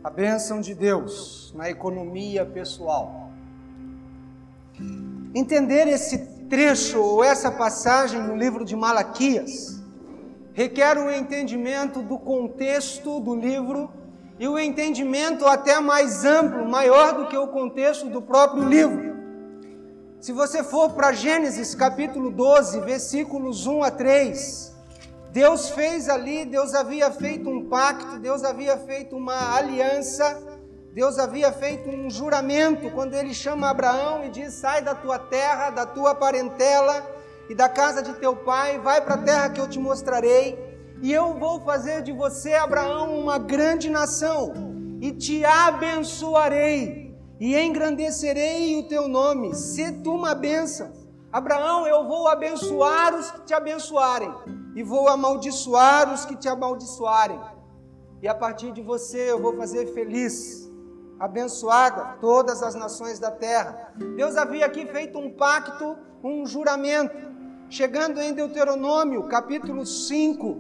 A bênção de Deus na economia pessoal. Entender esse trecho ou essa passagem no livro de Malaquias requer um entendimento do contexto do livro e um entendimento até mais amplo, maior do que o contexto do próprio livro. Se você for para Gênesis capítulo 12, versículos 1 a 3, Deus fez ali, Deus havia feito um pacto, Deus havia feito uma aliança, Deus havia feito um juramento, quando Ele chama Abraão e diz: sai da tua terra, da tua parentela e da casa de teu pai, vai para a terra que eu te mostrarei, e eu vou fazer de você, Abraão, uma grande nação, e te abençoarei, e engrandecerei o teu nome, se tu uma bênção. Abraão, eu vou abençoar os que te abençoarem, e vou amaldiçoar os que te amaldiçoarem. E a partir de você eu vou fazer feliz, abençoada todas as nações da terra. Deus havia aqui feito um pacto, um juramento. Chegando em Deuteronômio, capítulo 5,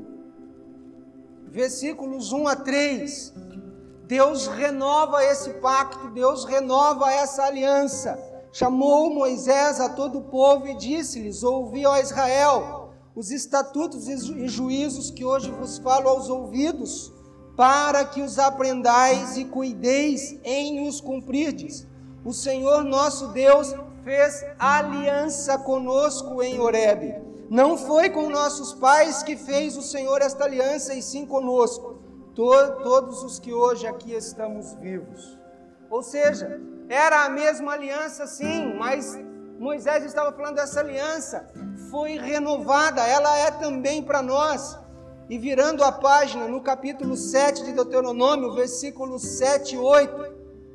versículos 1 a 3, Deus renova esse pacto, Deus renova essa aliança. Chamou Moisés a todo o povo e disse-lhes: ouvi, ó Israel, os estatutos e juízos que hoje vos falo aos ouvidos, para que os aprendais e cuideis em os cumprirdes. O Senhor nosso Deus fez aliança conosco em Horebe. Não foi com nossos pais que fez o Senhor esta aliança, e sim conosco, todos os que hoje aqui estamos vivos. Ou seja, era a mesma aliança sim, mas Moisés estava falando dessa aliança, foi renovada, ela é também para nós. E virando a página, no capítulo 7 de Deuteronômio, versículos 7 e 8,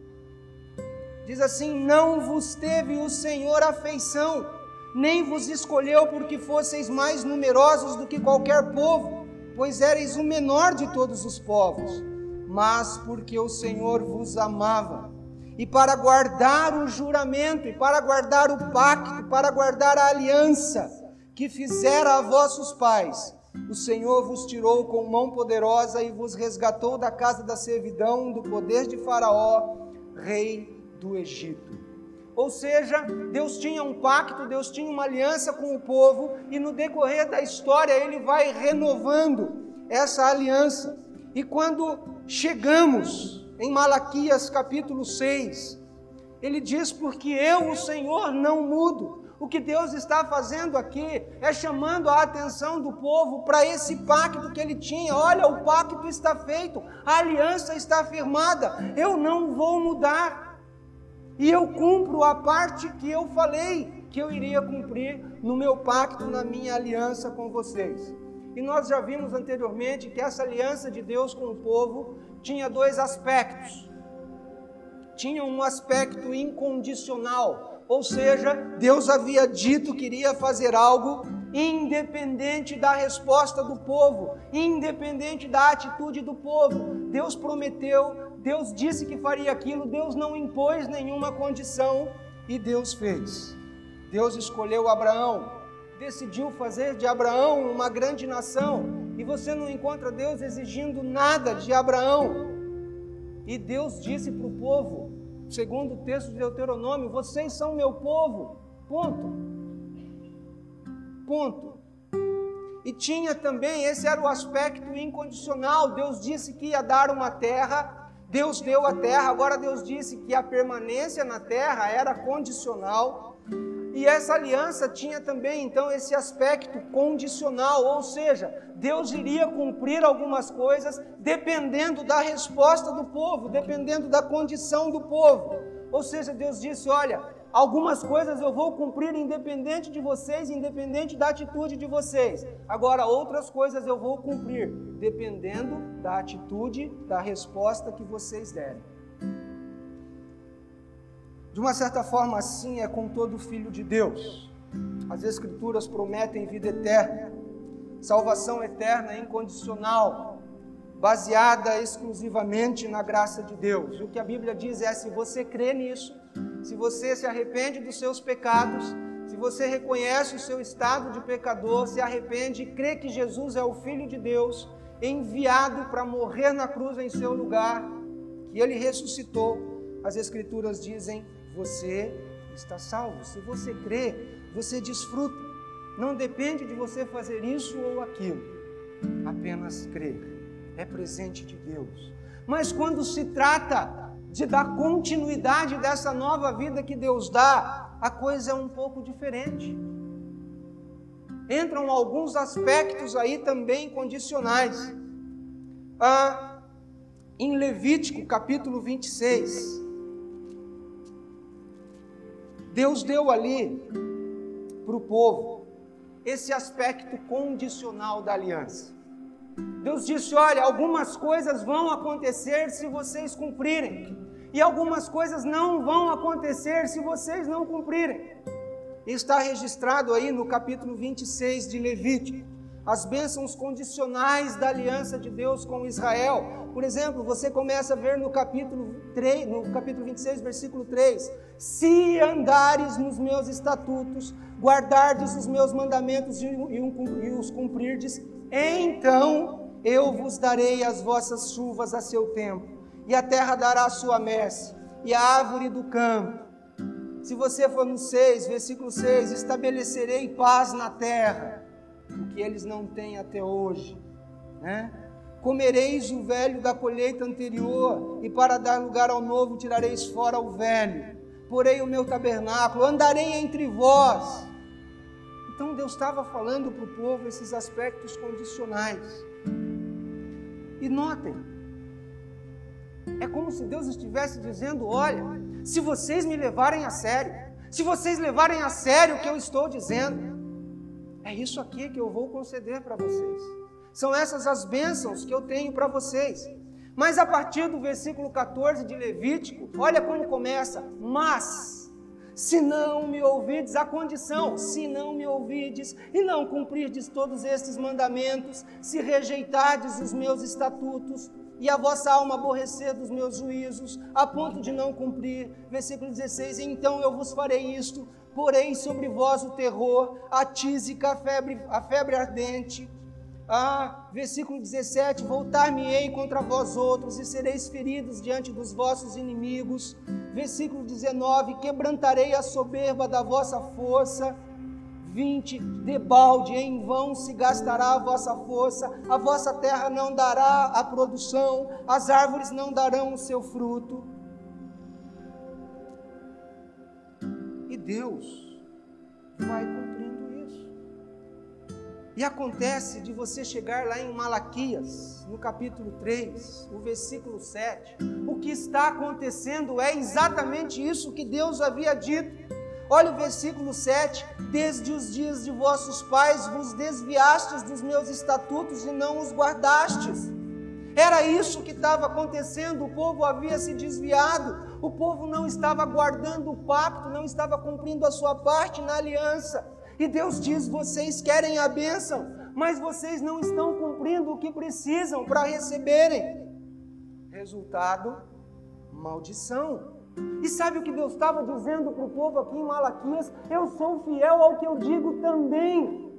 diz assim: não vos teve o Senhor afeição, nem vos escolheu porque fosseis mais numerosos do que qualquer povo, pois éreis o menor de todos os povos, mas porque o Senhor vos amava, e para guardar o juramento, e para guardar o pacto, para guardar a aliança que fizera a vossos pais, o Senhor vos tirou com mão poderosa e vos resgatou da casa da servidão, do poder de Faraó, rei do Egito. Ou seja, Deus tinha um pacto, Deus tinha uma aliança com o povo, e no decorrer da história Ele vai renovando essa aliança. E quando chegamos em Malaquias capítulo 6, Ele diz: porque eu, o Senhor, não mudo. O que Deus está fazendo aqui é chamando a atenção do povo para esse pacto que ele tinha. Olha, o pacto está feito, a aliança está firmada, eu não vou mudar. E eu cumpro a parte que eu falei que eu iria cumprir no meu pacto, na minha aliança com vocês. E nós já vimos anteriormente que essa aliança de Deus com o povo tinha dois aspectos. Tinha um aspecto incondicional, ou seja, Deus havia dito que iria fazer algo independente da resposta do povo, independente da atitude do povo. Deus prometeu, Deus disse que faria aquilo, Deus não impôs nenhuma condição e Deus fez. Deus escolheu Abraão, decidiu fazer de Abraão uma grande nação, e você não encontra Deus exigindo nada de Abraão. E Deus disse para o povo, segundo o texto de Deuteronômio: vocês são meu povo, ponto. Ponto. E tinha também, esse era o aspecto incondicional. Deus disse que ia dar uma terra, Deus deu a terra. Agora Deus disse que a permanência na terra era condicional. E essa aliança tinha também, então, esse aspecto condicional, ou seja, Deus iria cumprir algumas coisas dependendo da resposta do povo, dependendo da condição do povo. Ou seja, Deus disse: olha, algumas coisas eu vou cumprir independente de vocês, independente da atitude de vocês. Agora, outras coisas eu vou cumprir dependendo da atitude, da resposta que vocês derem. De uma certa forma, assim é com todo filho de Deus. As Escrituras prometem vida eterna, salvação eterna incondicional, baseada exclusivamente na graça de Deus. O que a Bíblia diz é: se você crê nisso, se você se arrepende dos seus pecados, se você reconhece o seu estado de pecador, se arrepende e crê que Jesus é o Filho de Deus, enviado para morrer na cruz em seu lugar, e ele ressuscitou, as Escrituras dizem: você está salvo. Se você crê, você desfruta. Não depende de você fazer isso ou aquilo, apenas crer. É presente de Deus. Mas quando se trata de dar continuidade dessa nova vida que Deus dá, a coisa é um pouco diferente. Entram alguns aspectos aí também condicionais. Em Levítico, capítulo 26, Deus deu ali para o povo esse aspecto condicional da aliança. Deus disse: olha, algumas coisas vão acontecer se vocês cumprirem, e algumas coisas não vão acontecer se vocês não cumprirem. Está registrado aí no capítulo 26 de Levítico, as bênçãos condicionais da aliança de Deus com Israel. Por exemplo, você começa a ver no capítulo 26, versículo 3: se andares nos meus estatutos, guardardes os meus mandamentos e os cumprirdes, então eu vos darei as vossas chuvas a seu tempo, e a terra dará a sua messe, e a árvore do campo. Se você for no 6, versículo 6, estabelecerei paz na terra, o que eles não têm até hoje, né? Comereis o velho da colheita anterior, e para dar lugar ao novo tirareis fora o velho. Porei o meu tabernáculo, andarei entre vós. Então Deus estava falando para o povo esses aspectos condicionais. E notem, é como se Deus estivesse dizendo: olha, se vocês me levarem a sério, se vocês levarem a sério o que eu estou dizendo, é isso aqui que eu vou conceder para vocês. São essas as bênçãos que eu tenho para vocês. Mas a partir do versículo 14 de Levítico, olha como começa: mas, se não me ouvides, a condição, se não me ouvides e não cumprirdes todos estes mandamentos, se rejeitardes os meus estatutos, e a vossa alma aborrecer dos meus juízos, a ponto de não cumprir. Versículo 16: então eu vos farei isto, porei sobre vós o terror, a tísica, a febre ardente. Versículo 17: voltar-me-ei contra vós outros, e sereis feridos diante dos vossos inimigos. Versículo 19: quebrantarei a soberba da vossa força. 20: debalde, em vão se gastará a vossa força, a vossa terra não dará a produção, as árvores não darão o seu fruto. E Deus vai cumprindo isso. E acontece de você chegar lá em Malaquias, no capítulo 3, o versículo 7, o que está acontecendo é exatamente isso que Deus havia dito. Olha o versículo 7: desde os dias de vossos pais vos desviastes dos meus estatutos e não os guardastes. Era isso que estava acontecendo, o povo havia se desviado, o povo não estava guardando o pacto, não estava cumprindo a sua parte na aliança. E Deus diz: vocês querem a bênção, mas vocês não estão cumprindo o que precisam para receberem. Resultado: maldição. E sabe o que Deus estava dizendo para o povo aqui em Malaquias? Eu sou fiel ao que eu digo também.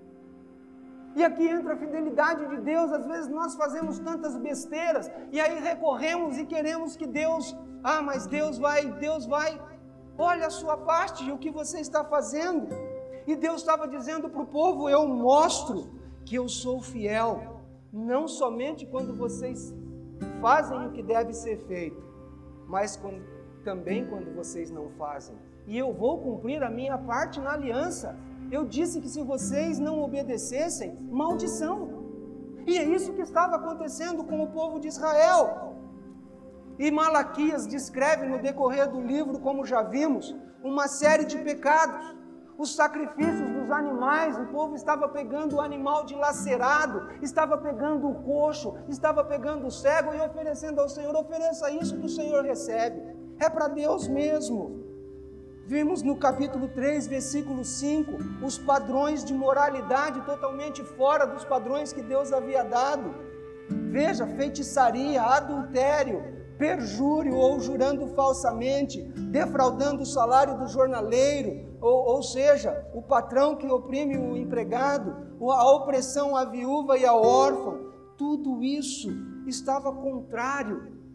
E aqui entra a fidelidade de Deus. Às vezes nós fazemos tantas besteiras, e aí recorremos e queremos que Deus, mas Deus vai, olha a sua parte e o que você está fazendo. E Deus estava dizendo para o povo: eu mostro que eu sou fiel, não somente quando vocês fazem o que deve ser feito, mas também quando vocês não fazem. E eu vou cumprir a minha parte na aliança. Eu disse que se vocês não obedecessem, maldição. E é isso que estava acontecendo com o povo de Israel. E Malaquias descreve no decorrer do livro, como já vimos, uma série de pecados. Os sacrifícios dos animais, o povo estava pegando o animal dilacerado, estava pegando o coxo, estava pegando o cego e oferecendo ao Senhor. Ofereça isso que o Senhor recebe. É para Deus mesmo. Vimos no capítulo 3, versículo 5, os padrões de moralidade totalmente fora dos padrões que Deus havia dado. Veja, feitiçaria, adultério, perjúrio ou jurando falsamente, defraudando o salário do jornaleiro, ou seja, o patrão que oprime o empregado, a opressão à viúva e ao órfão. Tudo isso estava contrário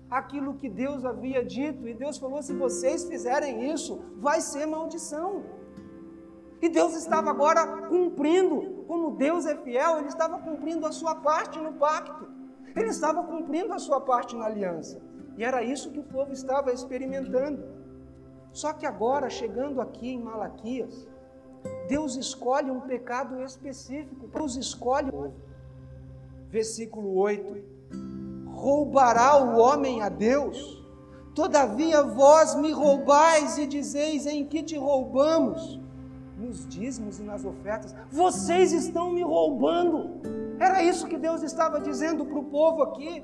aquilo que Deus havia dito, e Deus falou: se vocês fizerem isso, vai ser maldição. E Deus estava agora cumprindo, como Deus é fiel, Ele estava cumprindo a sua parte no pacto, Ele estava cumprindo a sua parte na aliança, e era isso que o povo estava experimentando. Só que agora, chegando aqui em Malaquias, Deus escolhe um pecado específico, Deus escolhe, versículo 8, roubará o homem a Deus? Todavia vós me roubais e dizeis: em que te roubamos? Nos dízimos e nas ofertas. Vocês estão me roubando. Era isso que Deus estava dizendo para o povo aqui.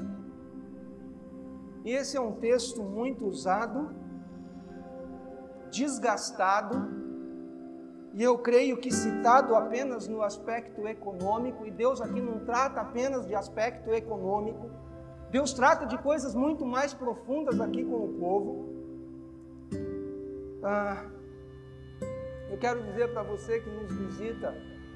E esse é um texto muito usado, desgastado, e eu creio que citado apenas no aspecto econômico, e Deus aqui não trata apenas de aspecto econômico, Deus trata de coisas muito mais profundas aqui com o povo. Eu quero dizer para você que nos visita,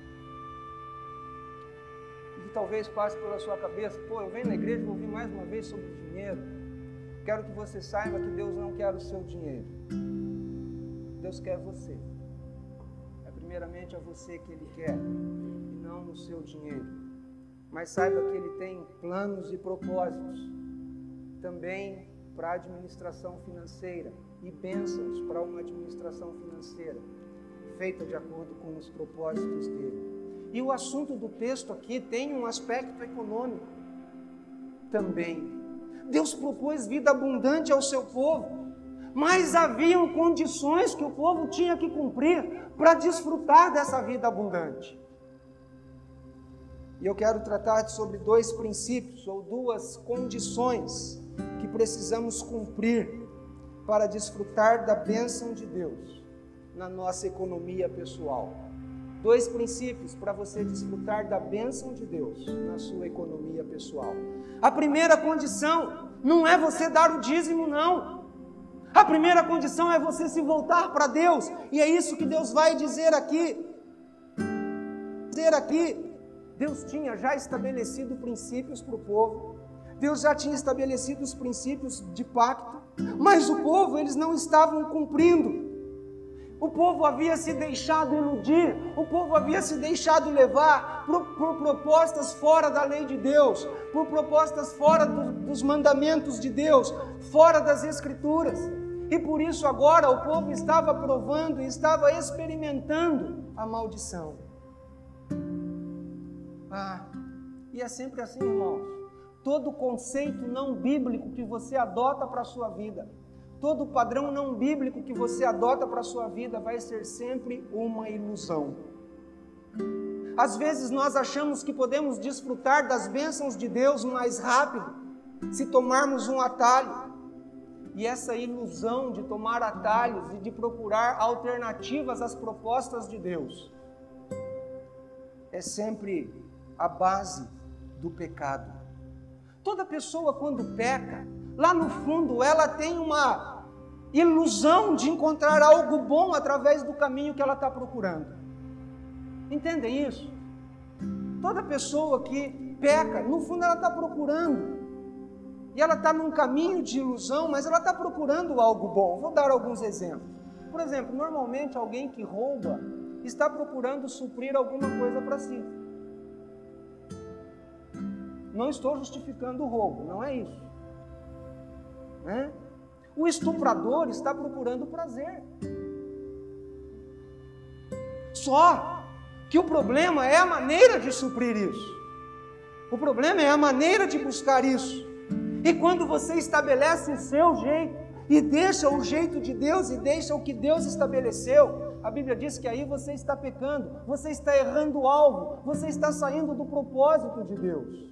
e que talvez passe pela sua cabeça: pô, eu venho na igreja e vou ouvir mais uma vez sobre dinheiro. Quero que você saiba que Deus não quer o seu dinheiro. Deus quer você. É primeiramente a você que Ele quer, e não o seu dinheiro. Mas saiba que Ele tem planos e propósitos também para a administração financeira, e bênçãos para uma administração financeira feita de acordo com os propósitos dele. E o assunto do texto aqui tem um aspecto econômico também. Deus propôs vida abundante ao seu povo, mas haviam condições que o povo tinha que cumprir para desfrutar dessa vida abundante. E eu quero tratar sobre dois princípios ou duas condições que precisamos cumprir para desfrutar da bênção de Deus na nossa economia pessoal. Dois princípios para você desfrutar da bênção de Deus na sua economia pessoal. A primeira condição não é você dar o dízimo, não. A primeira condição é você se voltar para Deus. E é isso que Deus vai dizer aqui. Deus tinha já estabelecido princípios para o povo. Deus já tinha estabelecido os princípios de pacto. Mas o povo, eles não estavam cumprindo. O povo havia se deixado iludir, o povo havia se deixado levar por propostas fora da lei de Deus, por propostas fora dos mandamentos de Deus, fora das Escrituras. E por isso agora o povo estava provando e estava experimentando a maldição. E é sempre assim, irmãos. Todo conceito não bíblico que você adota para a sua vida, todo padrão não bíblico que você adota para a sua vida vai ser sempre uma ilusão. Às vezes nós achamos que podemos desfrutar das bênçãos de Deus mais rápido se tomarmos um atalho. E essa ilusão de tomar atalhos e de procurar alternativas às propostas de Deus é sempre a base do pecado. Toda pessoa, quando peca, lá no fundo ela tem uma ilusão de encontrar algo bom através do caminho que ela está procurando. Entendem isso? Toda pessoa que peca, no fundo ela está procurando. E ela está num caminho de ilusão, mas ela está procurando algo bom. Vou dar alguns exemplos. Por exemplo, normalmente alguém que rouba está procurando suprir alguma coisa para si. Não estou justificando o roubo, não é isso. O estuprador está procurando prazer. Só que o problema é a maneira de suprir isso. O problema é a maneira de buscar isso. E quando você estabelece o seu jeito e deixa o jeito de Deus e deixa o que Deus estabeleceu, a Bíblia diz que aí você está pecando, você está errando o alvo, você está saindo do propósito de Deus.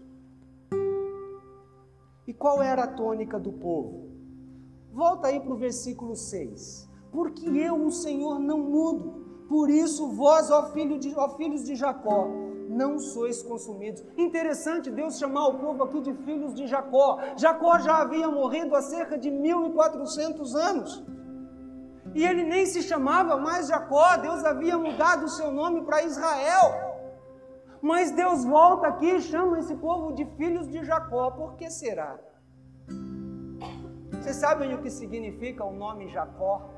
E qual era a tônica do povo? Volta aí para o versículo 6. Porque eu, o Senhor, não mudo, por isso vós, ó filhos de Jacó, não sois consumidos. Interessante Deus chamar o povo aqui de filhos de Jacó. Jacó já havia morrido há cerca de 1400 anos. E ele nem se chamava mais Jacó, Deus havia mudado o seu nome para Israel. Mas Deus volta aqui e chama esse povo de filhos de Jacó. Por que será? Vocês sabem o que significa o nome Jacó?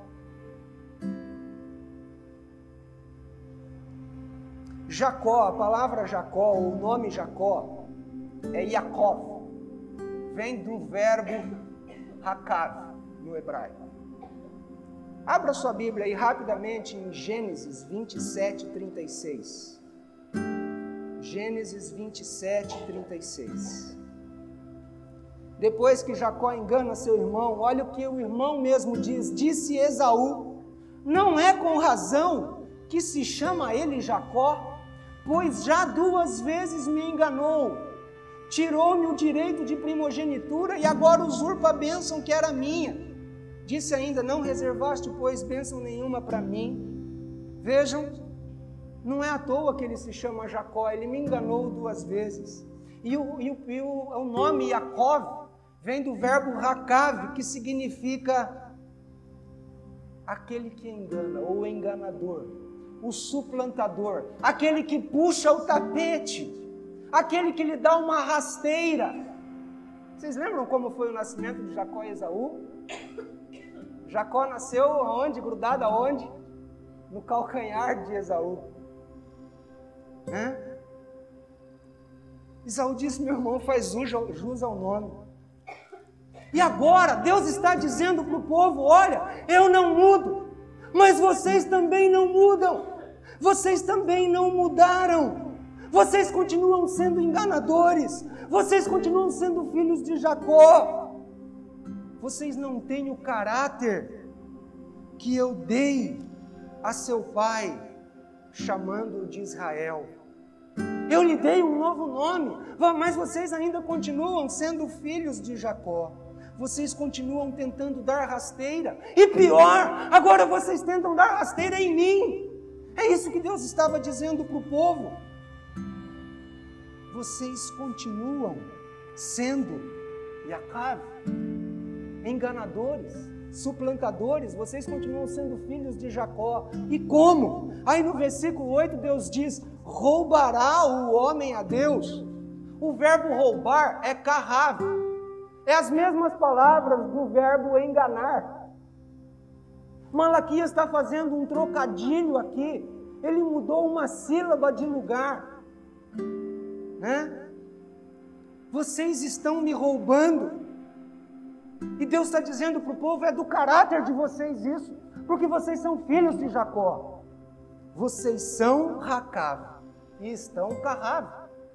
Jacó, a palavra Jacó, o nome Jacó, é Yaakov. Vem do verbo Hakav, no hebraico. Abra sua Bíblia aí rapidamente em Gênesis 27, 36. Gênesis 27, 36. Depois que Jacó engana seu irmão, olha o que o irmão mesmo diz. Disse Esaú: não é com razão que se chama ele Jacó, pois já 2 vezes me enganou. Tirou-me o direito de primogenitura e agora usurpa a bênção que era minha. Disse ainda: não reservaste, pois, bênção nenhuma para mim. Vejam, não é à toa que ele se chama Jacó, ele me enganou 2 vezes. E o nome Yaakov vem do verbo Hakav, que significa aquele que engana, ou enganador, o suplantador, aquele que puxa o tapete, aquele que lhe dá uma rasteira. Vocês lembram como foi o nascimento de Jacó e Esaú? Jacó nasceu aonde? Grudado aonde? No calcanhar de Esaú. Esaú disse: meu irmão, faz jus ao nome. E agora Deus está dizendo para o povo: olha, eu não mudo, mas vocês também não mudam. Vocês também não mudaram. Vocês continuam sendo enganadores. Vocês continuam sendo filhos de Jacó. Vocês não têm o caráter que eu dei a seu pai, chamando-o de Israel. Eu lhe dei um novo nome, mas vocês ainda continuam sendo filhos de Jacó. Vocês continuam tentando dar rasteira. E pior, agora vocês tentam dar rasteira em mim. É isso que Deus estava dizendo para o povo. Vocês continuam sendo Yaakov, enganadores, suplantadores. Vocês continuam sendo filhos de Jacó. E como? Aí no versículo 8 Deus diz: roubará o homem a Deus? O verbo roubar é carrav. É as mesmas palavras do verbo enganar. Malaquias está fazendo um trocadilho aqui. Ele mudou uma sílaba de lugar. Vocês estão me roubando. E Deus está dizendo para o povo: é do caráter de vocês isso, porque vocês são filhos de Jacó. Vocês são Hakav e estão Carrav.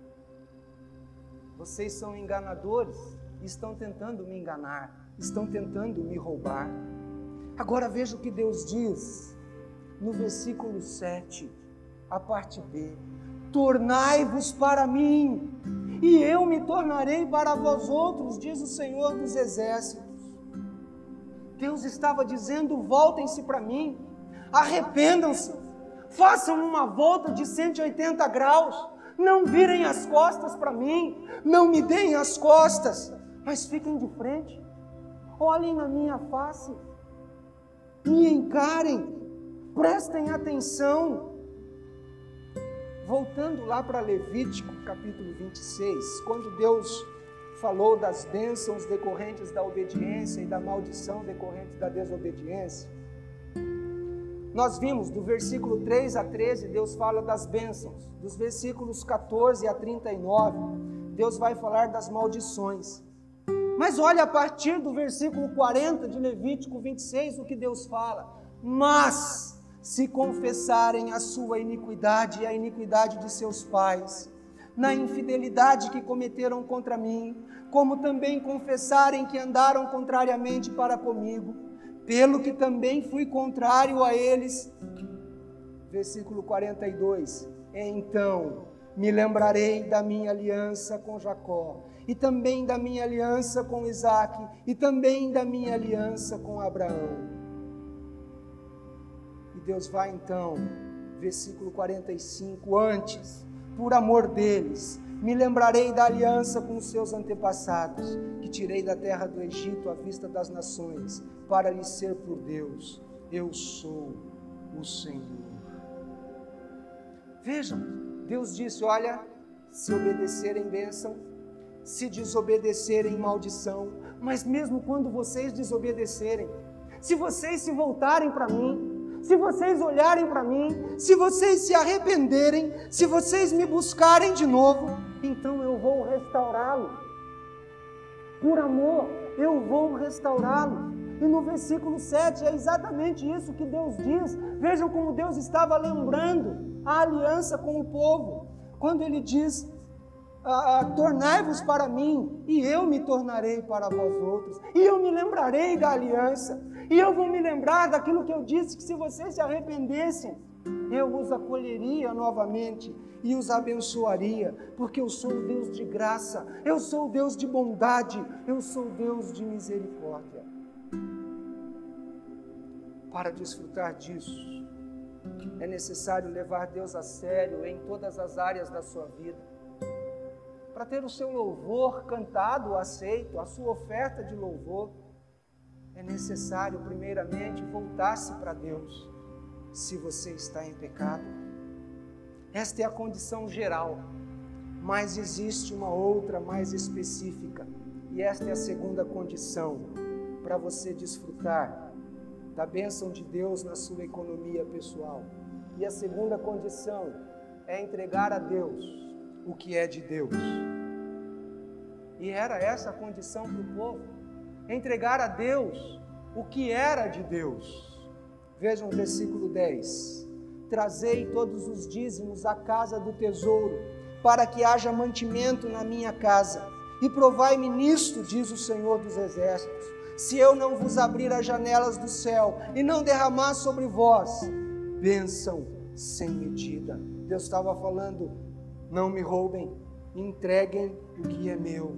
Vocês são enganadores e estão tentando me enganar, estão tentando me roubar. Agora veja o que Deus diz no versículo 7, a parte B: tornai-vos para mim, e eu me tornarei para vós outros, diz o Senhor dos Exércitos. Deus estava dizendo: voltem-se para mim, arrependam-se, façam uma volta de 180 graus, não virem as costas para mim, não me deem as costas, mas fiquem de frente, olhem na minha face, me encarem, prestem atenção. Voltando lá para Levítico, capítulo 26, quando Deus falou das bênçãos decorrentes da obediência e da maldição decorrente da desobediência, nós vimos do versículo 3 a 13, Deus fala das bênçãos. Dos versículos 14 a 39, Deus vai falar das maldições. Mas olha, a partir do versículo 40 de Levítico 26, o que Deus fala: mas se confessarem a sua iniquidade e a iniquidade de seus pais, na infidelidade que cometeram contra mim, como também confessarem que andaram contrariamente para comigo, pelo que também fui contrário a eles. Versículo 42, então me lembrarei da minha aliança com Jacó, e também da minha aliança com Isaque, e também da minha aliança com Abraão. E Deus vai então, versículo 45, antes, por amor deles, me lembrarei da aliança com os seus antepassados, que tirei da terra do Egito à vista das nações, para lhes ser por Deus. Eu sou o Senhor. Vejam, Deus disse: olha, se obedecerem, bênção, se desobedecerem, maldição. Mas mesmo quando vocês desobedecerem, se vocês se voltarem para mim, se vocês olharem para mim, se vocês se arrependerem, se vocês me buscarem de novo, então eu vou restaurá-lo. Por amor, eu vou restaurá-lo. E no versículo 7 é exatamente isso que Deus diz. Vejam como Deus estava lembrando a aliança com o povo. Quando Ele diz, tornai-vos para mim, e eu me tornarei para vós outros. E eu me lembrarei da aliança. E eu vou me lembrar daquilo que eu disse, que se vocês se arrependessem, eu os acolheria novamente e os abençoaria, porque eu sou o Deus de graça, eu sou o Deus de bondade, eu sou o Deus de misericórdia. Para desfrutar disso, é necessário levar Deus a sério em todas as áreas da sua vida. Para ter o seu louvor cantado, aceito, a sua oferta de louvor, é necessário primeiramente voltar-se para Deus, se você está em pecado. Esta é a condição geral, mas existe uma outra mais específica, e esta é a segunda condição, para você desfrutar da bênção de Deus na sua economia pessoal. E a segunda condição é entregar a Deus o que é de Deus. E era essa a condição para o povo, entregar a Deus o que era de Deus. Vejam o versículo 10. Trazei todos os dízimos à casa do tesouro, para que haja mantimento na minha casa. E provai-me nisto, diz o Senhor dos Exércitos, se eu não vos abrir as janelas do céu e não derramar sobre vós bênção sem medida. Deus estava falando, não me roubem, entreguem o que é meu.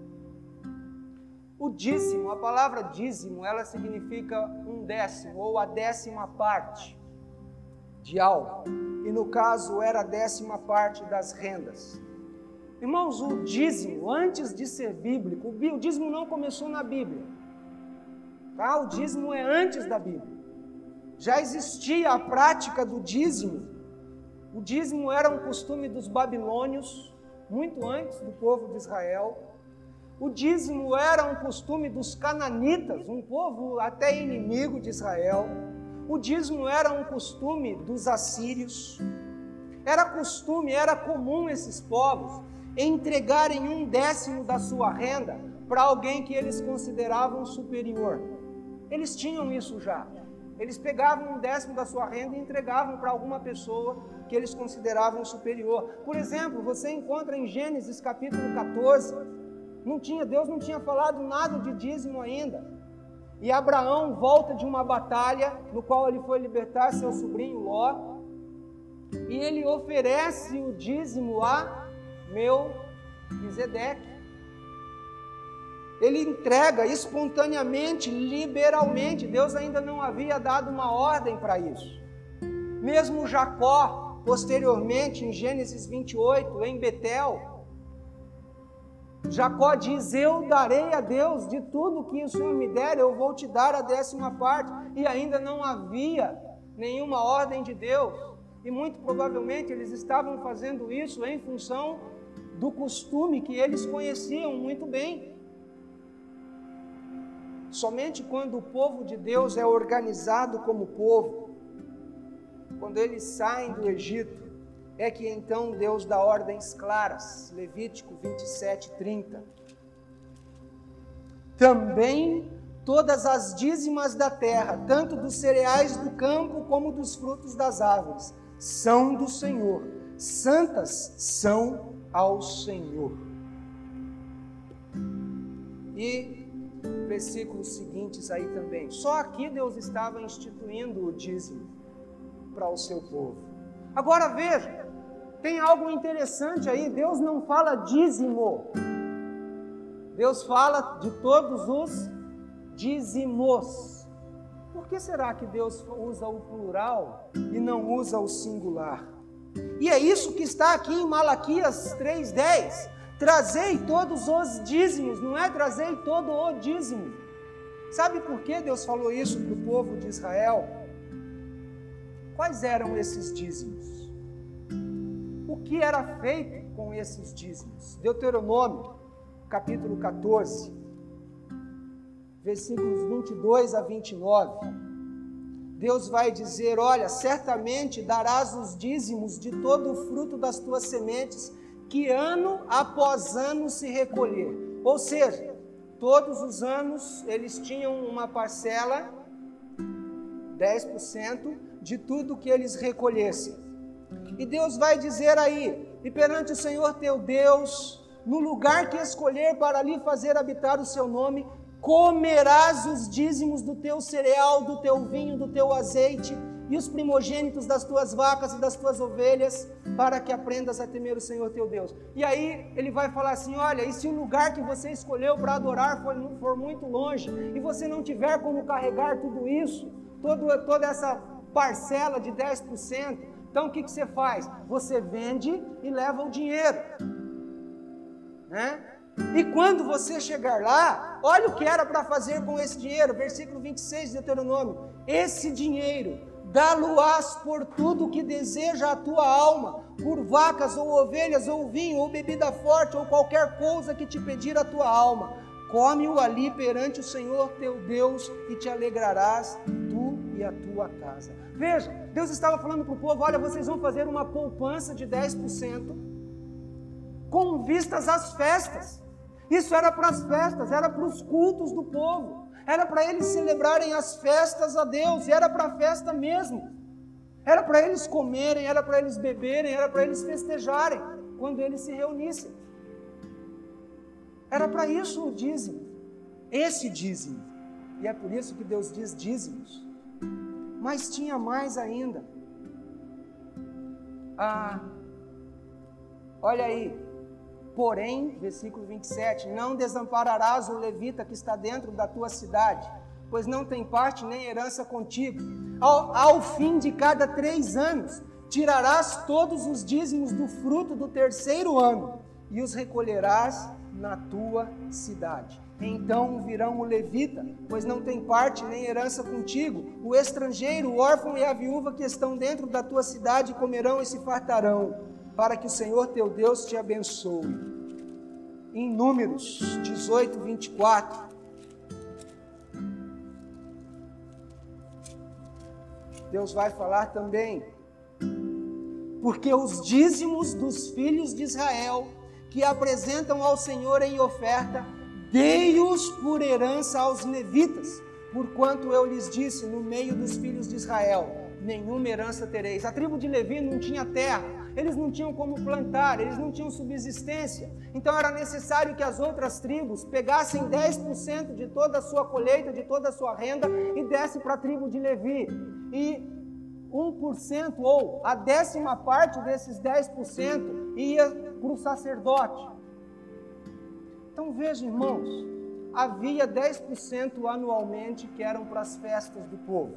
O dízimo, a palavra dízimo, ela significa 1/10 ou a 10ª parte de algo. E no caso era a 10ª parte das rendas. Irmãos, o dízimo, antes de ser bíblico, o dízimo não começou na Bíblia. Tá? O dízimo é antes da Bíblia. Já existia a prática do dízimo. O dízimo era um costume dos babilônios, muito antes do povo de Israel. O dízimo era um costume dos cananitas, um povo até inimigo de Israel. O dízimo era um costume dos assírios. Era costume, era comum esses povos entregarem 1/10 da sua renda para alguém que eles consideravam superior. Eles tinham isso já. Eles pegavam 1/10 da sua renda e entregavam para alguma pessoa que eles consideravam superior. Por exemplo, você encontra em Gênesis capítulo 14, Deus não tinha falado nada de dízimo ainda. E Abraão volta de uma batalha no qual ele foi libertar seu sobrinho Ló, e ele oferece o dízimo a Melquisedeque. Ele entrega espontaneamente, liberalmente. Deus ainda não havia dado uma ordem para isso. Mesmo Jacó, posteriormente, em Gênesis 28, em Betel, Jacó diz, eu darei a Deus de tudo que o Senhor me der, eu vou te dar a 10ª parte. E ainda não havia nenhuma ordem de Deus. E muito provavelmente eles estavam fazendo isso em função do costume que eles conheciam muito bem. Somente quando o povo de Deus é organizado como povo, quando eles saem do Egito, é que então Deus dá ordens claras. Levítico 27:30. Também todas as dízimas da terra, tanto dos cereais do campo como dos frutos das árvores, são do Senhor, santas são ao Senhor. E versículos seguintes aí também. Só aqui Deus estava instituindo o dízimo para o seu povo. Agora veja, tem algo interessante aí. Deus não fala dízimo. Deus fala de todos os dízimos. Por que será que Deus usa o plural e não usa o singular? E é isso que está aqui em Malaquias 3:10. Trazei todos os dízimos, não é trazei todo o dízimo. Sabe por que Deus falou isso para o povo de Israel? Quais eram esses dízimos? O que era feito com esses dízimos? Deuteronômio, capítulo 14, versículos 22 a 29, Deus vai dizer: olha, certamente darás os dízimos de todo o fruto das tuas sementes, que ano após ano se recolher. Ou seja, todos os anos eles tinham uma parcela, 10% de tudo que eles recolhessem. E Deus vai dizer aí: e perante o Senhor teu Deus, no lugar que escolher para ali fazer habitar o seu nome, comerás os dízimos do teu cereal, do teu vinho, do teu azeite, e os primogênitos das tuas vacas e das tuas ovelhas, para que aprendas a temer o Senhor teu Deus. E aí ele vai falar assim: olha, e se o lugar que você escolheu para adorar for muito longe, e você não tiver como carregar tudo isso, toda essa parcela de 10%, então o que você faz? Você vende e leva o dinheiro, né? E quando você chegar lá, olha o que era para fazer com esse dinheiro, versículo 26 de Deuteronômio: esse dinheiro dá-lo-ás por tudo que deseja a tua alma, por vacas ou ovelhas ou vinho ou bebida forte ou qualquer coisa que te pedir a tua alma. Come-o ali perante o Senhor teu Deus e te alegrarás, tu e a tua casa. Veja, Deus estava falando para o povo: olha, vocês vão fazer uma poupança de 10% com vistas às festas. Isso era para as festas, era para os cultos do povo, era para eles celebrarem as festas a Deus, e era para a festa mesmo, era para eles comerem, era para eles beberem, era para eles festejarem, quando eles se reunissem. Era para isso o dízimo, esse dízimo, e é por isso que Deus diz dízimos. Mas tinha mais ainda. Olha aí, porém, versículo 27, não desampararás o levita que está dentro da tua cidade, pois não tem parte nem herança contigo. Ao fim de cada 3 anos, tirarás todos os dízimos do fruto do 3º ano, e os recolherás na tua cidade. Então virão o levita, pois não tem parte nem herança contigo, o estrangeiro, o órfão e a viúva que estão dentro da tua cidade comerão e se fartarão, para que o Senhor teu Deus te abençoe. Em Números 18, 24, Deus vai falar também: porque os dízimos dos filhos de Israel, que apresentam ao Senhor em oferta, dei-os por herança aos levitas, porquanto eu lhes disse no meio dos filhos de Israel: nenhuma herança tereis. A tribo de Levi não tinha terra, eles não tinham como plantar, eles não tinham subsistência, então era necessário que as outras tribos pegassem 10% de toda a sua colheita, de toda a sua renda, e desse para a tribo de Levi, e 1% ou a 10ª parte desses 10% ia para o sacerdote. Então veja, irmãos, havia 10% anualmente que eram para as festas do povo.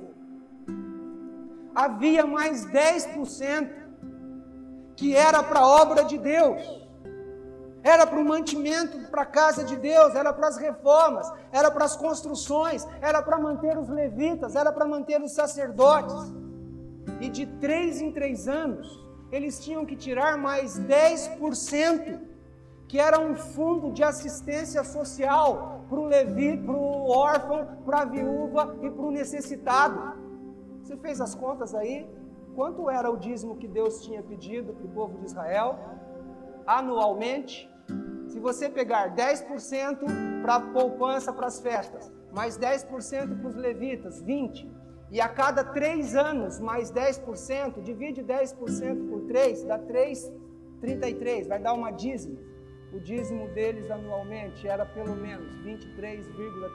Havia mais 10% que era para a obra de Deus. Era para o mantimento, para a casa de Deus, era para as reformas, era para as construções, era para manter os levitas, era para manter os sacerdotes. E de 3 em 3 anos, eles tinham que tirar mais 10%, que era um fundo de assistência social para o levita, para o órfão, para a viúva e para o necessitado. Você fez as contas aí? Quanto era o dízimo que Deus tinha pedido para o povo de Israel? Anualmente? Se você pegar 10% para a poupança para as festas, mais 10% para os levitas, 20%, e a cada 3 anos mais 10%, divide 10% por 3, dá 33, vai dar uma dízimo. O dízimo deles anualmente era pelo menos 23,33%.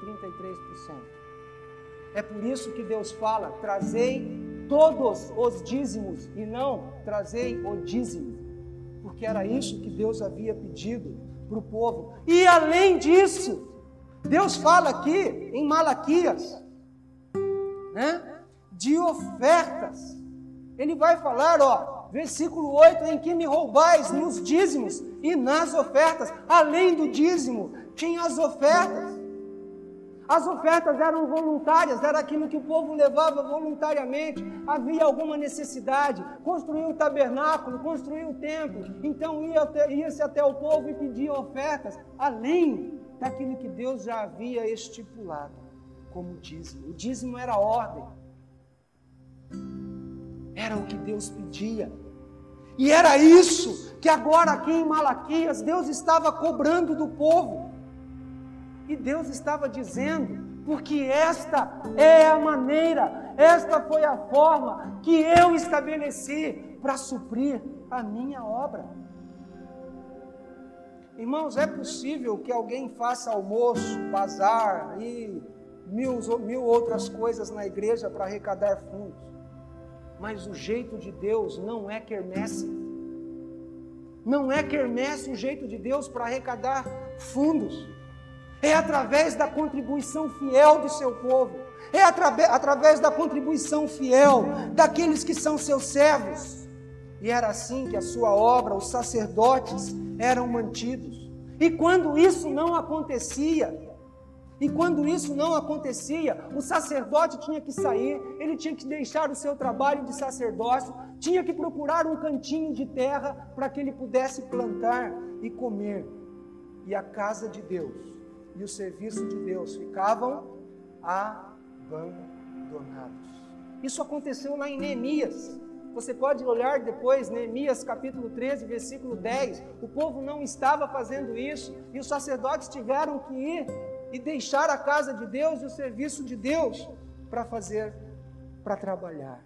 É por isso que Deus fala: trazei todos os dízimos e não trazei o dízimo, porque era isso que Deus havia pedido para o povo. E além disso, Deus fala aqui em Malaquias, de ofertas. Ele vai falar, versículo 8, em que me roubais nos dízimos e nas ofertas. Além do dízimo, tinha as ofertas. As ofertas eram voluntárias, era aquilo que o povo levava voluntariamente. Havia alguma necessidade, construiu o tabernáculo, construiu o templo, então ia-se até o povo e pedia ofertas, além daquilo que Deus já havia estipulado como dízimo. O dízimo era a ordem, era o que Deus pedia. E era isso que agora aqui em Malaquias Deus estava cobrando do povo. E Deus estava dizendo, porque esta é a maneira, esta foi a forma que eu estabeleci para suprir a minha obra. Irmãos, é possível que alguém faça almoço, bazar e mil outras coisas na igreja para arrecadar fundos. Mas o jeito de Deus não é quermesse. Não é quermesse o jeito de Deus para arrecadar fundos. É através da contribuição fiel do seu povo. É através da contribuição fiel daqueles que são seus servos. E era assim que a sua obra, os sacerdotes, eram mantidos. E quando isso não acontecia, o sacerdote tinha que sair, ele tinha que deixar o seu trabalho de sacerdócio, tinha que procurar um cantinho de terra para que ele pudesse plantar e comer. E a casa de Deus e o serviço de Deus ficavam abandonados. Isso aconteceu lá em Neemias. Você pode olhar depois, Neemias capítulo 13, versículo 10. O povo não estava fazendo isso e os sacerdotes tiveram que ir e deixar a casa de Deus e o serviço de Deus para trabalhar.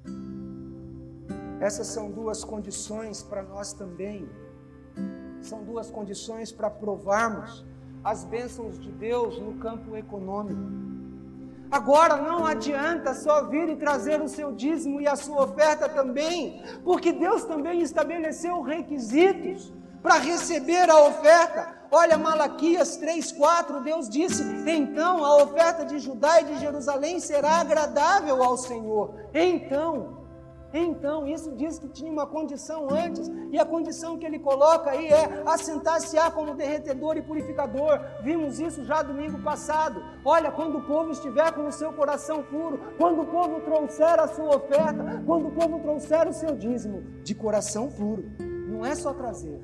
Essas são duas condições para nós também. São duas condições para provarmos as bênçãos de Deus no campo econômico. Agora não adianta só vir e trazer o seu dízimo e a sua oferta também, porque Deus também estabeleceu requisitos para receber a oferta. Olha, Malaquias 3:4, Deus disse: então a oferta de Judá e de Jerusalém será agradável ao Senhor. Então, isso diz que tinha uma condição antes, e a condição que ele coloca aí é assentar-se-á como derretedor e purificador. Vimos isso já domingo passado. Olha, quando o povo estiver com o seu coração puro, quando o povo trouxer a sua oferta, quando o povo trouxer o seu dízimo, de coração puro, não é só trazer.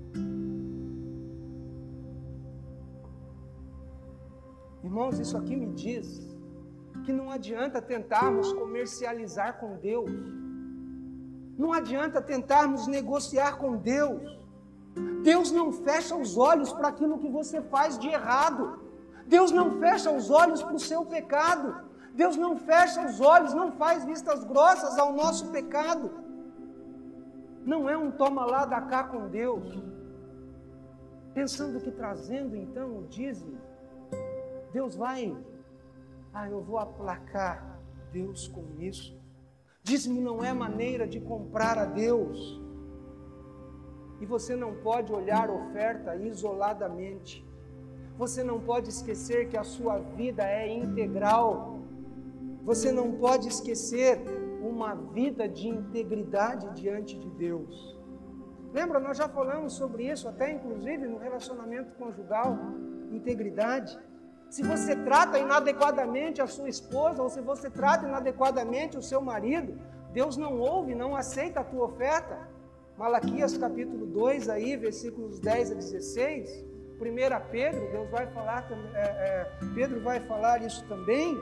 Irmãos, isso aqui me diz que não adianta tentarmos comercializar com Deus. Não adianta tentarmos negociar com Deus. Deus não fecha os olhos para aquilo que você faz de errado. Deus não fecha os olhos para o seu pecado. Deus não fecha os olhos, não faz vistas grossas ao nosso pecado. Não é um toma lá, dá cá com Deus. Pensando que trazendo então o dízimo, Deus vai, eu vou aplacar Deus com isso. Dízimo não é maneira de comprar a Deus. E você não pode olhar a oferta isoladamente. Você não pode esquecer que a sua vida é integral. Você não pode esquecer uma vida de integridade diante de Deus. Lembra, nós já falamos sobre isso, até inclusive no relacionamento conjugal, integridade. Se você trata inadequadamente a sua esposa, ou se você trata inadequadamente o seu marido, Deus não ouve, não aceita a tua oferta. Malaquias capítulo 2, aí, versículos 10 a 16, 1 Pedro, Deus vai falar, Pedro vai falar isso também.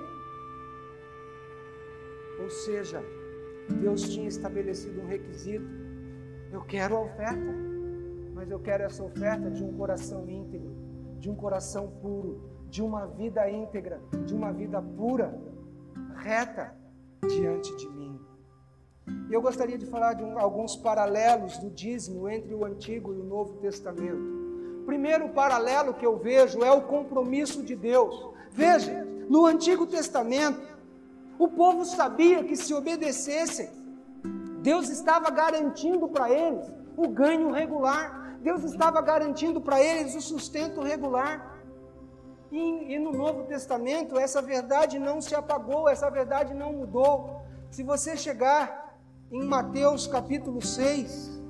Ou seja, Deus tinha estabelecido um requisito. Eu quero a oferta, mas eu quero essa oferta de um coração íntegro, de um coração puro, de uma vida íntegra, de uma vida pura, reta diante de mim. Eu gostaria de falar de alguns paralelos do dízimo entre o Antigo e o Novo Testamento. Primeiro paralelo que eu vejo é o compromisso de Deus. Veja, no Antigo Testamento, o povo sabia que se obedecessem, Deus estava garantindo para eles o ganho regular, Deus estava garantindo para eles o sustento regular. E no Novo Testamento, essa verdade não se apagou, essa verdade não mudou. Se você chegar em Mateus capítulo 6,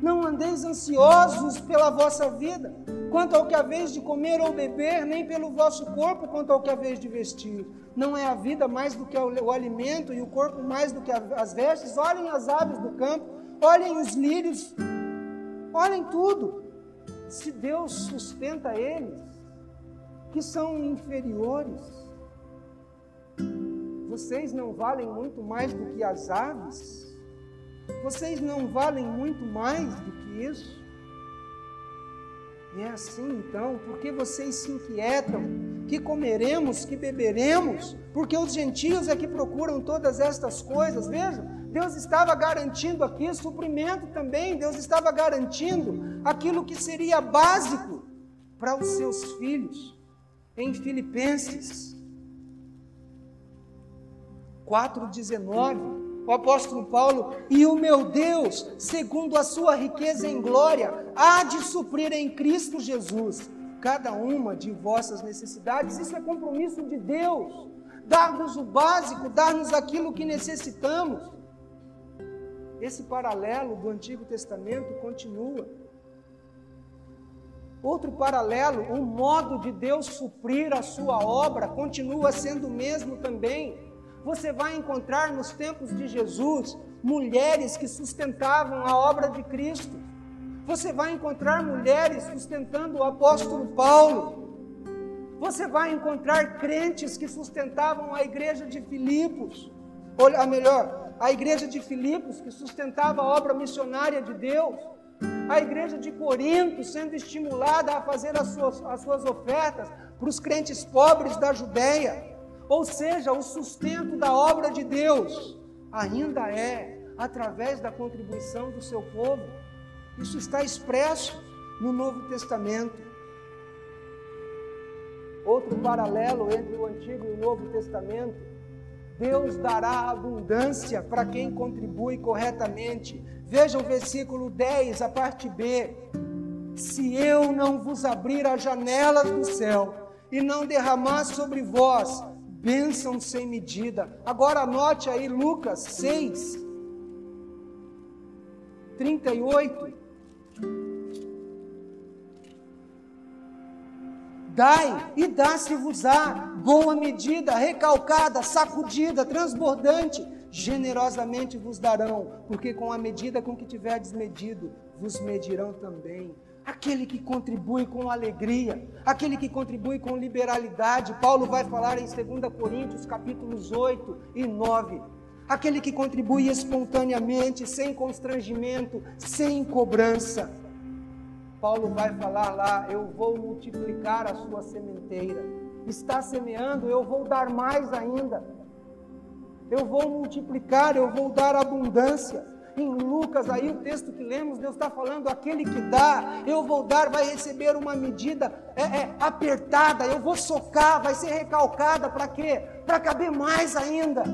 Não andeis ansiosos pela vossa vida, quanto ao que haveis de comer ou beber, nem pelo vosso corpo, quanto ao que haveis de vestir. Não é a vida mais do que o alimento, e o corpo mais do que as vestes? Olhem as aves do campo, olhem os lírios, olhem tudo. Se Deus sustenta eles, que são inferiores, vocês não valem muito mais do que as aves? Vocês não valem muito mais do que isso? E é assim então, porque vocês se inquietam, que comeremos, que beberemos, porque os gentios é que procuram todas estas coisas. Vejam, Deus estava garantindo aqui suprimento também, Deus estava garantindo aquilo que seria básico para os seus filhos. Em Filipenses 4,19, o apóstolo Paulo: e o meu Deus, segundo a sua riqueza em glória, há de suprir em Cristo Jesus cada uma de vossas necessidades. Isso é compromisso de Deus, dar-nos o básico, dar-nos aquilo que necessitamos. Esse paralelo do Antigo Testamento continua. Outro paralelo, o modo de Deus suprir a sua obra continua sendo o mesmo também. Você vai encontrar nos tempos de Jesus mulheres que sustentavam a obra de Cristo. Você vai encontrar mulheres sustentando o apóstolo Paulo. Você vai encontrar crentes que sustentavam a igreja de Filipos. Ou melhor, a igreja de Filipos que sustentava a obra missionária de Deus. A igreja de Corinto sendo estimulada a fazer as suas ofertas para os crentes pobres da Judéia. Ou seja, o sustento da obra de Deus ainda é através da contribuição do seu povo. Isso está expresso no Novo Testamento. Outro paralelo entre o Antigo e o Novo Testamento: Deus dará abundância para quem contribui corretamente. Veja o versículo 10, a parte B. Se eu não vos abrir as janelas do céu e não derramar sobre vós bênção sem medida. Agora anote aí Lucas 6, 38. Dai e dá-se-vos-á, boa medida, recalcada, sacudida, transbordante, generosamente vos darão, porque com a medida com que tiverdes medido, vos medirão também. Aquele que contribui com alegria, aquele que contribui com liberalidade. Paulo vai falar em 2 Coríntios capítulos 8 e 9. Aquele que contribui espontaneamente, sem constrangimento, sem cobrança. Paulo vai falar lá: eu vou multiplicar a sua sementeira. Está semeando, eu vou dar mais ainda. Eu vou multiplicar, eu vou dar abundância. Em Lucas, aí o texto que lemos, Deus está falando: aquele que dá, eu vou dar, vai receber uma medida apertada, eu vou socar, vai ser recalcada, para quê? Para caber mais ainda.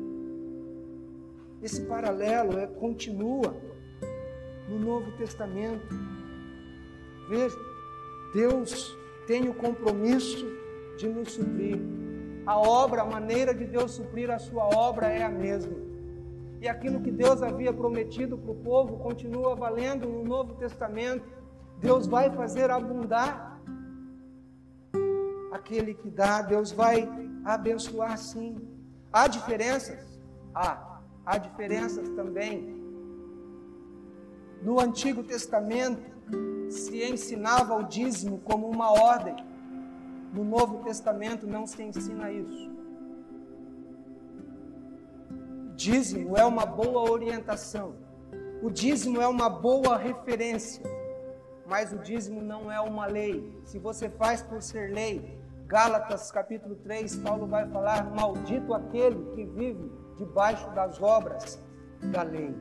Esse paralelo continua no Novo Testamento. Veja, Deus tem o compromisso de nos suprir. A obra, a maneira de Deus suprir a sua obra é a mesma. E aquilo que Deus havia prometido para o povo continua valendo no Novo Testamento. Deus vai fazer abundar aquele que dá, Deus vai abençoar sim. Há diferenças? Há diferenças também. No Antigo Testamento se ensinava o dízimo como uma ordem. No Novo Testamento não se ensina isso. Dízimo é uma boa orientação, o dízimo é uma boa referência, mas o dízimo não é uma lei. Se você faz por ser lei, Gálatas capítulo 3, Paulo vai falar: maldito aquele que vive debaixo das obras da lei.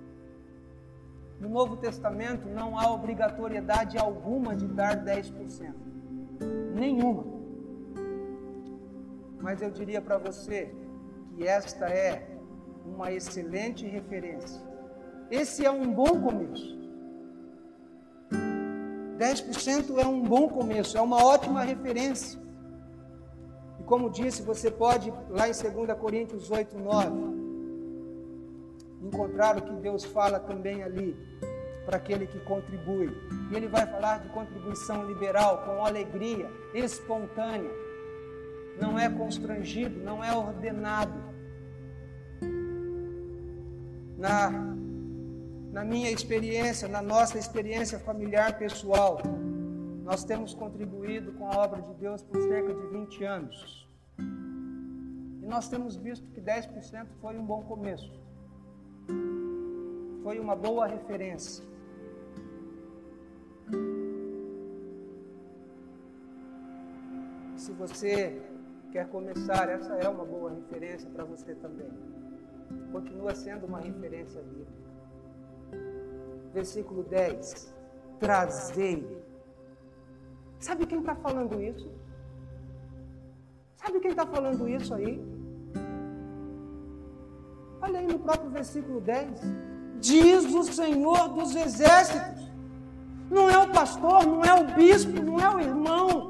No Novo Testamento não há obrigatoriedade alguma de dar 10%, nenhuma. Mas eu diria para você que esta é uma excelente referência. Esse é um bom começo. 10% é um bom começo, é uma ótima referência. E como disse, você pode, lá em 2 Coríntios 8, 9, encontrar o que Deus fala também ali. para aquele que contribui. E ele vai falar de contribuição liberal, com alegria, espontânea. Não é constrangido, não é ordenado. Na minha experiência, na nossa experiência familiar pessoal, nós temos contribuído com a obra de Deus por cerca de 20 anos. E nós temos visto que 10% foi um bom começo. Foi uma boa referência. Se você quer começar, essa é uma boa referência para você também. Continua sendo uma referência bíblica. Versículo 10. Trazei. Sabe quem está falando isso? Sabe quem está falando isso aí? Olha aí no próprio versículo 10. Diz o Senhor dos Exércitos. Não é o pastor, não é o bispo, não é o irmão.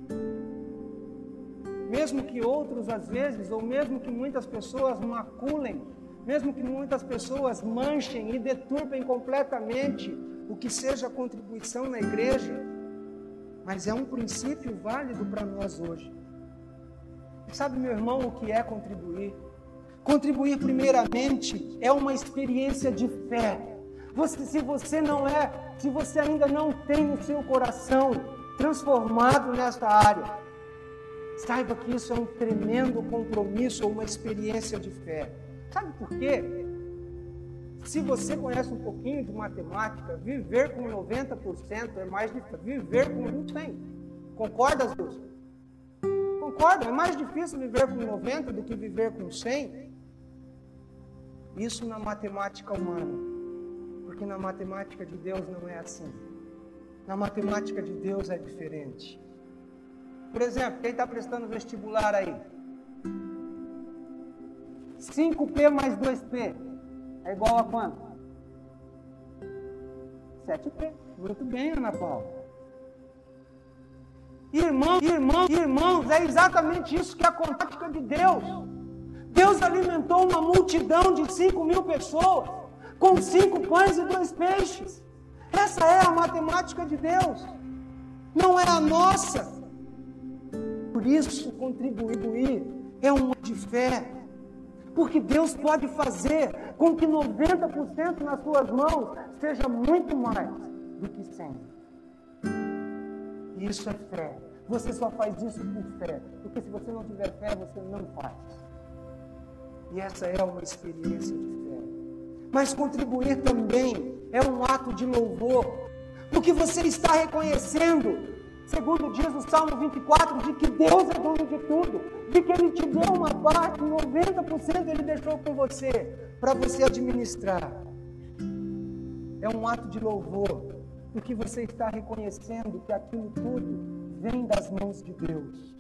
Mesmo que outros às vezes, ou mesmo que muitas pessoas maculem, mesmo que muitas pessoas manchem e deturpem completamente o que seja a contribuição na igreja, mas é um princípio válido para nós hoje. Sabe, meu irmão, o que é contribuir? Contribuir, primeiramente, é uma experiência de fé. Se você ainda não tem o seu coração transformado nessa área, saiba que isso é um tremendo compromisso ou uma experiência de fé. Sabe por quê? Se você conhece um pouquinho de matemática, viver com 90% é mais difícil. Viver com 100%. Concorda, Jesus? Concorda? É mais difícil viver com 90% do que viver com 100%. Isso na matemática humana. Porque na matemática de Deus não é assim. Na matemática de Deus é diferente. Por exemplo, quem está prestando vestibular aí? 5P mais 2P é igual a quanto? 7P. Muito bem, Ana Paula. Irmãos, é exatamente isso que é a contática de Deus. Deus alimentou uma multidão de 5.000 pessoas com 5 pães e 2 peixes. Essa é a matemática de Deus. Não é a nossa. Por isso, contribuir é um ato de fé. Porque Deus pode fazer com que 90% nas suas mãos seja muito mais do que 100%. Isso é fé. Você só faz isso por fé. Porque se você não tiver fé, você não faz. E essa é uma experiência de fé. Mas contribuir também é um ato de louvor. Porque você está reconhecendo, segundo diz o Salmo 24, de que Deus é dono de tudo, de que Ele te deu uma parte, 90% Ele deixou com você, para você administrar. É um ato de louvor, porque você está reconhecendo que aquilo tudo vem das mãos de Deus.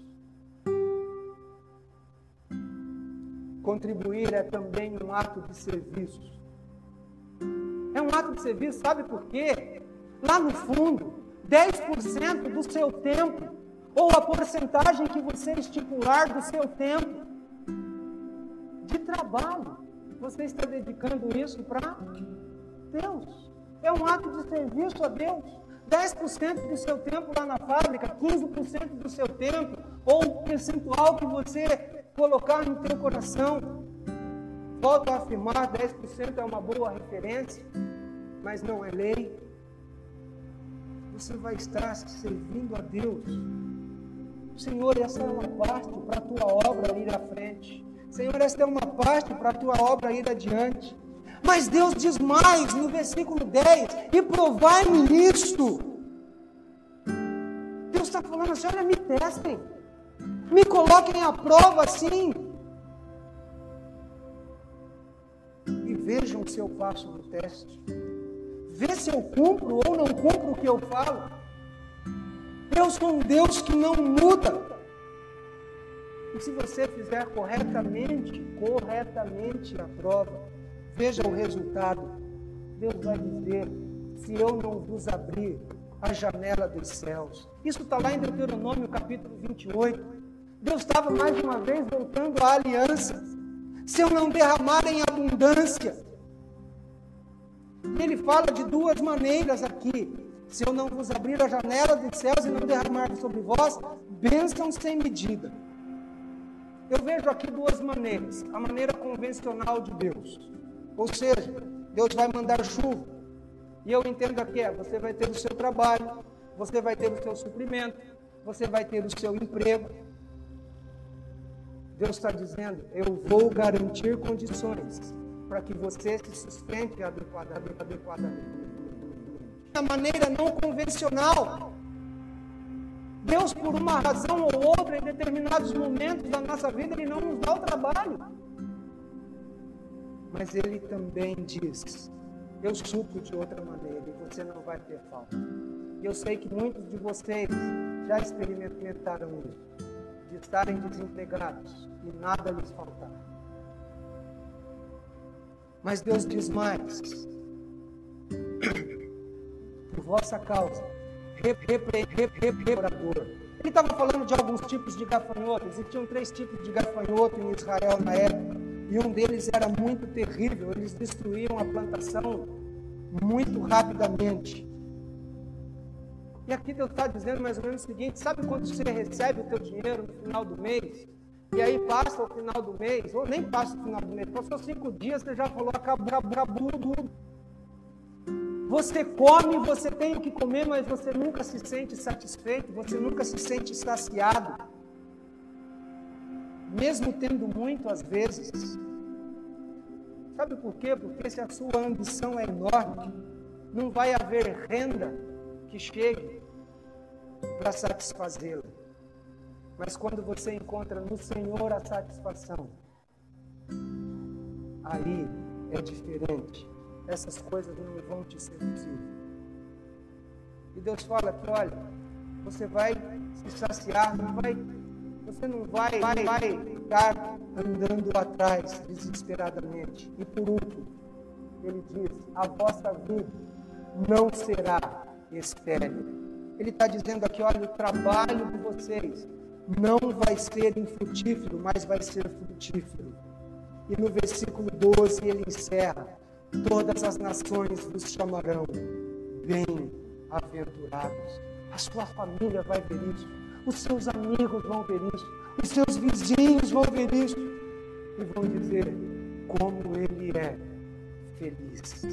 Contribuir é também um ato de serviço. É um ato de serviço, sabe por quê? Lá no fundo, 10% do seu tempo, ou a porcentagem que você estipular do seu tempo de trabalho, você está dedicando isso para Deus. É um ato de serviço a Deus. 10% do seu tempo lá na fábrica, 15% do seu tempo, ou o percentual que você colocar no teu coração. Volto a afirmar, 10% é uma boa referência, mas não é lei. Você vai estar servindo a Deus. Senhor, essa é uma parte para a tua obra ir à frente. Senhor, essa é uma parte para a tua obra ir adiante. Mas Deus diz mais no versículo 10, e provai-me nisto. Deus está falando assim, olha, me testem. Me coloquem à prova assim. E vejam se eu passo no teste. Vê se eu cumpro ou não cumpro o que eu falo. Eu sou um Deus que não muda. E se você fizer corretamente a prova, veja o resultado. Deus vai dizer, se eu não vos abrir a janela dos céus. Isso está lá em Deuteronômio capítulo 28. Deus estava mais uma vez voltando à aliança. Se eu não derramar em abundância, E ele fala de duas maneiras aqui. Se eu não vos abrir a janela dos céus e não derramar sobre vós bênção sem medida. Eu vejo aqui duas maneiras. A maneira convencional de Deus. Ou seja, Deus vai mandar chuva. E eu entendo aqui, você vai ter o seu trabalho, você vai ter o seu suprimento, você vai ter o seu emprego. Deus está dizendo, eu vou garantir condições para que você se sustente adequadamente. Da maneira não convencional. Deus, por uma razão ou outra, em determinados momentos da nossa vida, Ele não nos dá o trabalho. Mas Ele também diz, eu supro de outra maneira e você não vai ter falta. E eu sei que muitos de vocês já experimentaram isso, de estarem desempregados e nada lhes faltar. Mas Deus diz mais, por vossa causa, reparador. Ele estava falando de alguns tipos de gafanhotos, e tinham 3 tipos de gafanhoto em Israel na época, e um deles era muito terrível, eles destruíam a plantação muito rapidamente. E aqui Deus está dizendo mais ou menos o seguinte, sabe quando você recebe o teu dinheiro no final do mês, e aí passa o final do mês, ou nem passa o final do mês, passou 5 dias, você já falou, acabou tudo. Você come, você tem o que comer, mas você nunca se sente satisfeito, você nunca se sente saciado. Mesmo tendo muito às vezes. Sabe por quê? Porque se a sua ambição é enorme, não vai haver renda que chegue para satisfazê-la. Mas quando você encontra no Senhor a satisfação, aí é diferente. Essas coisas não vão te seduzir. E Deus fala que, olha, você vai se saciar, você não vai ficar andando atrás desesperadamente. E por último, Ele diz, a vossa vida não será estéril. Ele está dizendo aqui, olha, o trabalho de vocês não vai ser infrutífero, mas vai ser frutífero. E no versículo 12 ele encerra, todas as nações vos chamarão bem-aventurados. A sua família vai ver isso, os seus amigos vão ver isso, os seus vizinhos vão ver isso e vão dizer como ele é feliz.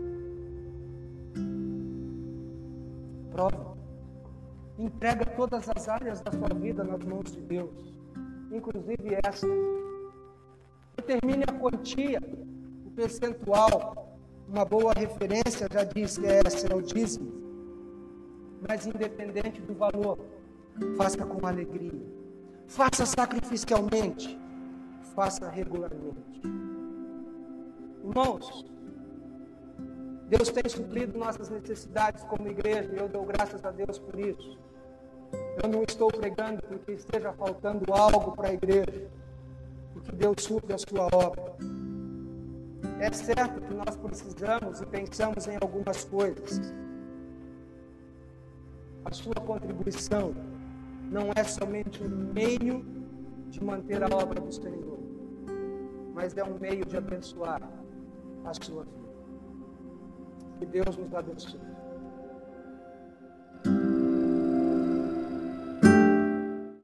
Prova. Entrega todas as áreas da sua vida nas mãos de Deus, inclusive essa. Determine a quantia, o percentual. Uma boa referência já diz que essa é o dízimo. Mas independente do valor, faça com alegria. Faça sacrificialmente. Faça regularmente. Irmãos, Deus tem suprido nossas necessidades como igreja e eu dou graças a Deus por isso. Eu não estou pregando porque esteja faltando algo para a igreja, porque Deus supre a sua obra. É certo que nós precisamos e pensamos em algumas coisas. A sua contribuição não é somente um meio de manter a obra do Senhor, mas é um meio de abençoar a sua vida. Que Deus nos abençoe.